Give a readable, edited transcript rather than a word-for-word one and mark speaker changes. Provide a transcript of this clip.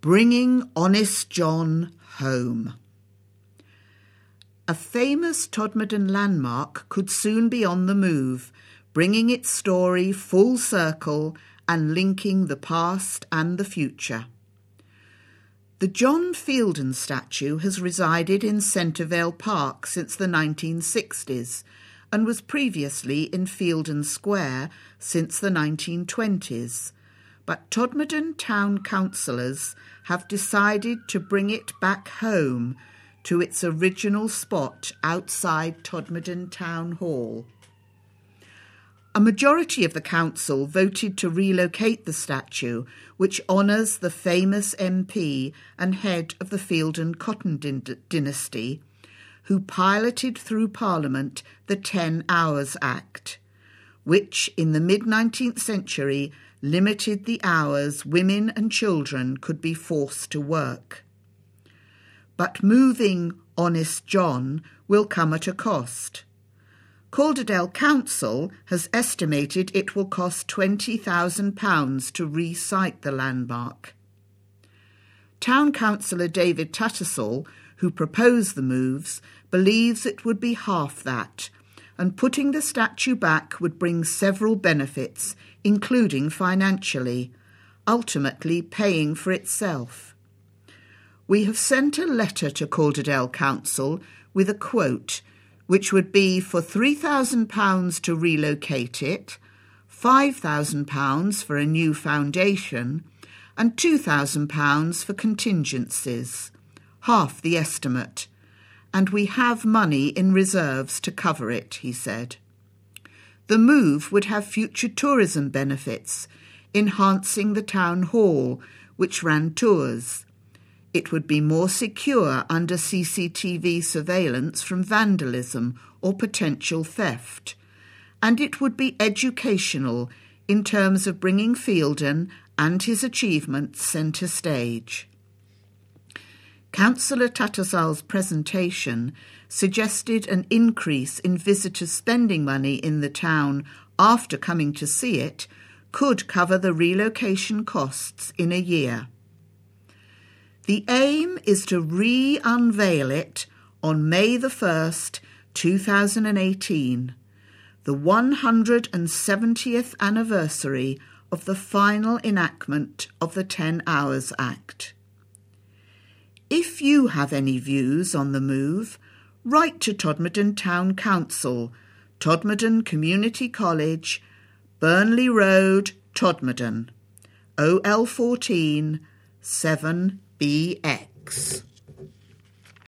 Speaker 1: Bringing Honest John Home. A famous Todmorden landmark could soon be on the move, bringing its story full circle and linking the past and the future. The John Fielden statue has resided in Centrevale Park since the 1960s and was previously in Fielden Square since the 1920s. But Todmorden Town councillors have decided to bring it back home to its original spot outside Todmorden Town Hall. A majority of the council voted to relocate the statue, which honours the famous MP and head of the Fielden Cotton dynasty, who piloted through Parliament the 10 Hours Act, which in the mid-19th century limited the hours women and children could be forced to work. But moving Honest John will come at a cost. Calderdale Council has estimated it will cost £20,000 to re-site the landmark. Town Councillor David Tattersall, who proposed the moves, believes it would be half that, and putting the statue back would bring several benefits, including financially, ultimately paying for itself. We have sent a letter to Calderdale Council with a quote, which would be for £3,000 to relocate it, £5,000 for a new foundation, and £2,000 for contingencies, half the estimate, and we have money in reserves to cover it, he said. The move would have future tourism benefits, enhancing the town hall, which ran tours. It would be more secure under CCTV surveillance from vandalism or potential theft, and it would be educational in terms of bringing Fielden and his achievements centre stage. Councillor Tattersall's presentation suggested an increase in visitors spending money in the town after coming to see it could cover the relocation costs in a year. The aim is to re-unveil it on May the 1st, 2018, the 170th anniversary of the final enactment of the 10 Hours Act. If you have any views on the move, write to Todmorden Town Council, Todmorden Community College, Burnley Road, Todmorden, OL14 7BX.